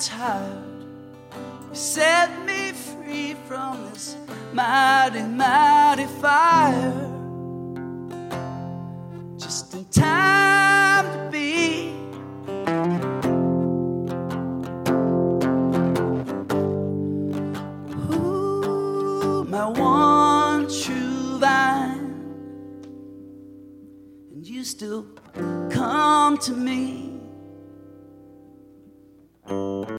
tired. You set me free from this mighty, mighty fire. Just in time to be my one true vine, and you still come to me.